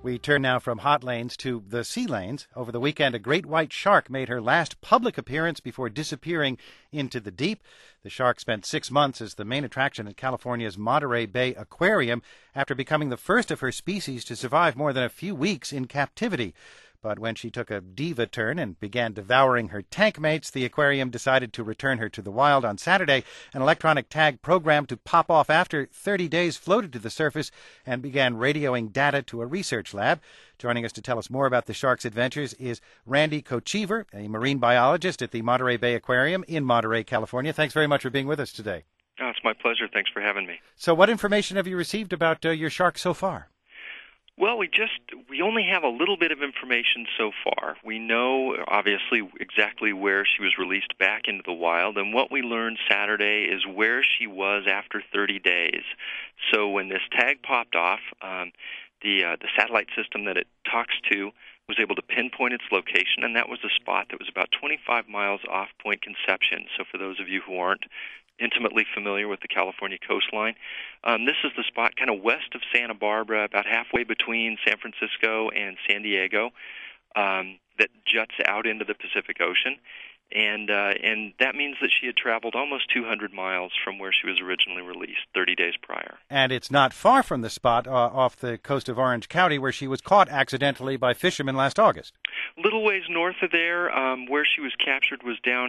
We turn now from hot lanes to the sea lanes. Over the weekend, a great white shark made her last public appearance before disappearing into the deep. The shark spent 6 months as the main attraction at California's Monterey Bay Aquarium after becoming the first of her species to survive more than a few weeks in captivity. But when she took a diva turn and began devouring her tank mates, the aquarium decided to return her to the wild on Saturday. An electronic tag programmed to pop off after 30 days floated to the surface and began radioing data to a research lab. Joining us to tell us more about the shark's adventures is Randy Kochevar, a marine biologist at the Monterey Bay Aquarium in Monterey, California. Thanks very much for being with us today. Oh, it's my pleasure. Thanks for having me. So what information have you received about your shark so far? Well, we only have a little bit of information so far. We know, obviously, exactly where she was released back into the wild, and what we learned Saturday is where she was after 30 days. So when this tag popped off, the satellite system that it talks to was able to pinpoint its location, and that was a spot that was about 25 miles off Point Conception. So for those of you who aren't intimately familiar with the California coastline, this is the spot kind of west of Santa Barbara, about halfway between San Francisco and San Diego, that juts out into the Pacific Ocean. And that means that she had traveled almost 200 miles from where she was originally released 30 days prior. And it's not far from the spot off the coast of Orange County where she was caught accidentally by fishermen last August. Little ways north of there, where she was captured was down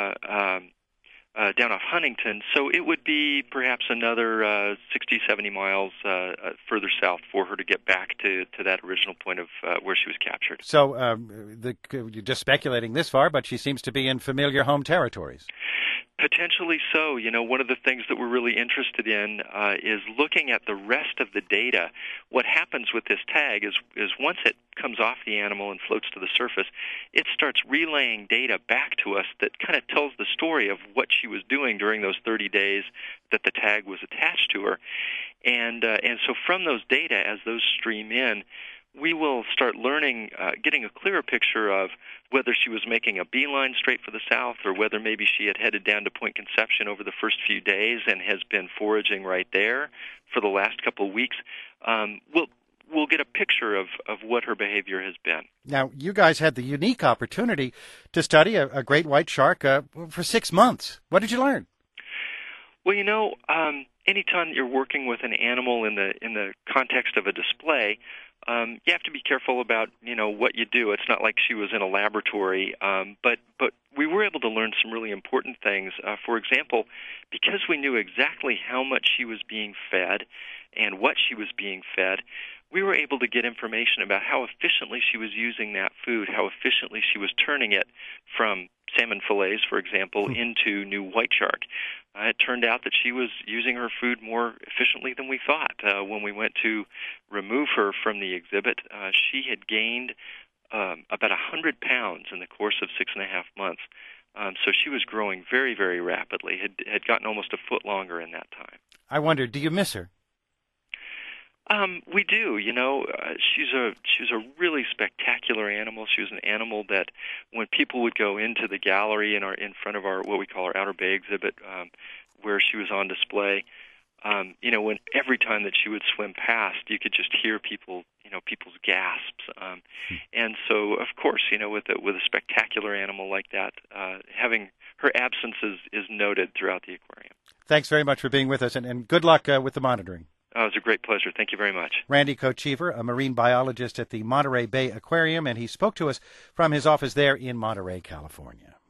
down off Huntington, so it would be perhaps another 60, 70 miles further south for her to get back to that original point of where she was captured. So you're just speculating this far, but she seems to be in familiar home territories. Potentially so. You know, one of the things that we're really interested in is looking at the rest of the data. What happens with this tag is once it comes off the animal and floats to the surface, it starts relaying data back to us that kind of tells the story of what she was doing during those 30 days that the tag was attached to her. And so from those data, as those stream in, we will start learning, getting a clearer picture of whether she was making a beeline straight for the south or whether maybe she had headed down to Point Conception over the first few days and has been foraging right there for the last couple of weeks. We'll get a picture of what her behavior has been. Now, you guys had the unique opportunity to study a great white shark for 6 months. What did you learn? Well, you know, anytime you're working with an animal in the context of a display, you have to be careful about, what you do. It's not like she was in a laboratory, but we were able to learn some really important things. For example, because we knew exactly how much she was being fed and what she was being fed, we were able to get information about how efficiently she was using that food, how efficiently she was turning it from salmon fillets, for example, into new white shark. It turned out that she was using her food more efficiently than we thought. When we went to remove her from the exhibit, she had gained about 100 pounds in the course of 6.5 months. So she was growing very, very rapidly, had gotten almost a foot longer in that time. I wonder, do you miss her? We do. She's a really spectacular animal. She was an animal that when people would go into the gallery in front of our what we call our Outer Bay exhibit, where she was on display, when every time that she would swim past, you could just hear people's gasps. And so, of course, with a spectacular animal like that, having her absence is noted throughout the aquarium. Thanks very much for being with us, and good luck with the monitoring. Oh, it was a great pleasure. Thank you very much. Randy Kochevar, a marine biologist at the Monterey Bay Aquarium, and he spoke to us from his office there in Monterey, California.